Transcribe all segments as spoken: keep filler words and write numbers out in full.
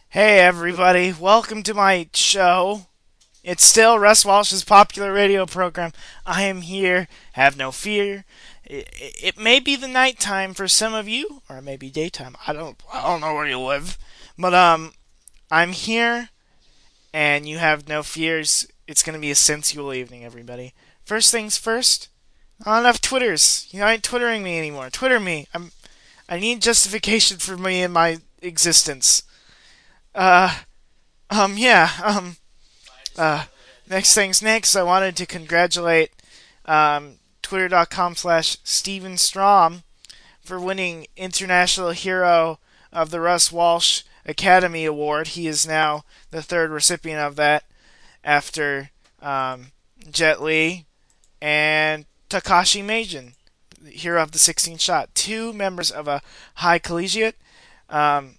Hey everybody, welcome to my show. It's still Russ Walsh's popular radio program. I am here, have no fear. It, it may be the nighttime for some of you, or it may be daytime. I don't I don't know where you live. But um I'm here and you have no fears. It's gonna be a sensual evening, everybody. First things first, not enough Twitters. You ain't twittering me anymore. Twitter me. I'm I need justification for me and my existence. Uh um yeah, um Uh, next things next, I wanted to congratulate um, twitter.com slash Steven Strom for winning International Hero of the Russ Walsh Academy Award. He is now the third recipient of that after um, Jet Li and Takashi Meijin, hero of the sixteenth shot. Two members of a high collegiate. Um,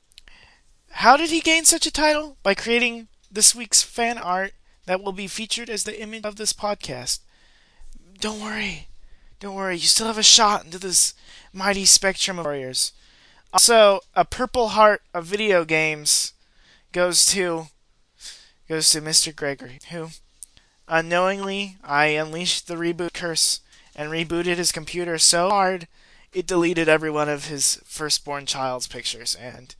how did he gain such a title? By creating this week's fan art that will be featured as the image of this podcast. Don't worry. Don't worry. You still have a shot into this mighty spectrum of warriors. Also, a purple heart of video games goes to goes to Mister Gregory, who unknowingly I unleashed the reboot curse and rebooted his computer so hard it deleted every one of his firstborn child's pictures, and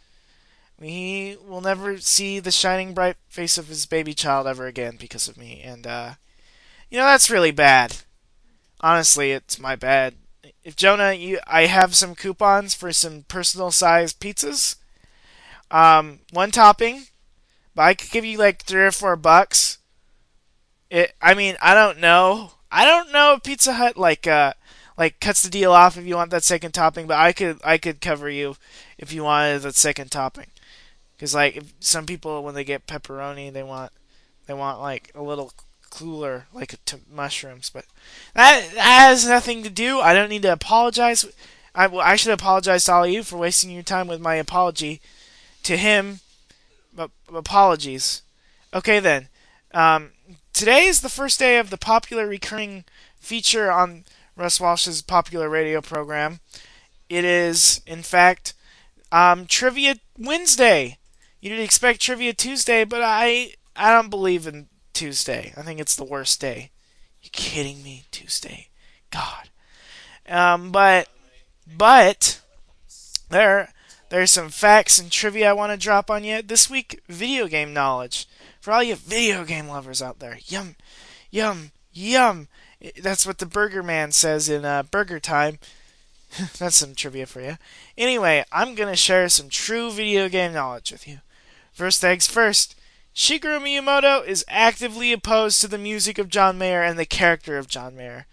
he will never see the shining bright face of his baby child ever again because of me. And, uh, you know, that's really bad. Honestly, it's my bad. If Jonah, you, I have some coupons for some personal sized pizzas. Um, one topping, but I could give you like three or four bucks. It, I mean, I don't know. I don't know if Pizza Hut like uh like cuts the deal off if you want that second topping, but I could I could cover you if you wanted that second topping. Because like if some people when they get pepperoni they want they want like a little cooler like to mushrooms, but that, that has nothing to do. I don't need to apologize. I, well, I should apologize to all of you for wasting your time with my apology to him. But apologies. Okay then. Um, today is the first day of the popular recurring feature on Russ Walsh's popular radio program. It is in fact um, Trivia Wednesday. You'd expect Trivia Tuesday, but I I don't believe in Tuesday. I think it's the worst day. You kidding me? Tuesday, God. Um, but but there there's some facts and trivia I want to drop on you this week. Video game knowledge for all you video game lovers out there. Yum, yum, yum. That's what the Burger Man says in uh, Burger Time. That's some trivia for you. Anyway, I'm gonna share some true video game knowledge with you. First things first, Shigeru Miyamoto is actively opposed to the music of John Mayer and the character of John Mayer.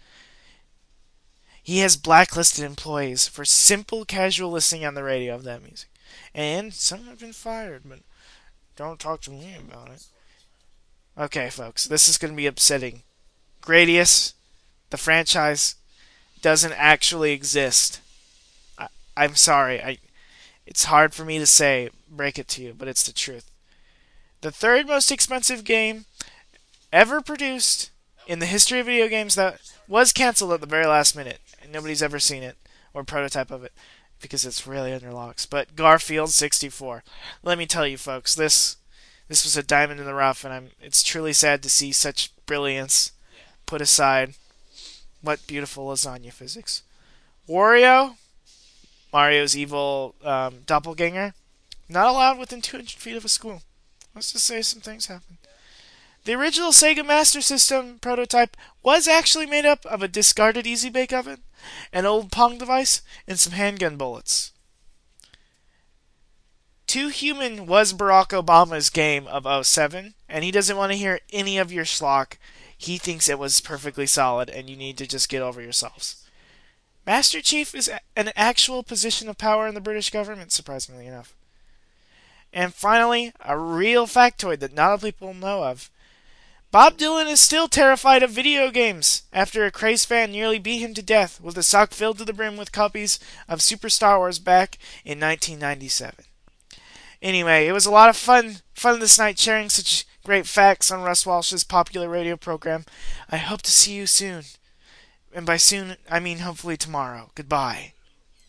He has blacklisted employees for simple casual listening on the radio of that music. And some have been fired, but don't talk to me about it. Okay, folks, this is going to be upsetting. Gradius, the franchise, doesn't actually exist. I, I'm sorry. I, it's hard for me to say, break it to you, but it's the truth. The third most expensive game ever produced in the history of video games that was canceled at the very last minute, and nobody's ever seen it or prototype of it because it's really under locks. But Garfield sixty-four. Let me tell you, folks, this this was a diamond in the rough, and I'm it's truly sad to see such brilliance put aside. What beautiful lasagna physics. Wario, Mario's evil um, doppelganger, not allowed within two hundred feet of a school. Let's just say some things happened. The original Sega Master System prototype was actually made up of a discarded Easy Bake Oven, an old Pong device, and some handgun bullets. Too Human was Barack Obama's game of oh seven, and he doesn't want to hear any of your schlock. He thinks it was perfectly solid, and you need to just get over yourselves. Master Chief is an actual position of power in the British government, surprisingly enough. And finally, a real factoid that not a lot of people know of. Bob Dylan is still terrified of video games after a crazed fan nearly beat him to death with a sock filled to the brim with copies of Super Star Wars back in nineteen ninety-seven. Anyway, it was a lot of fun fun this night sharing such great facts on Russ Walsh's popular radio program. I hope to see you soon. And by soon, I mean hopefully tomorrow. Goodbye.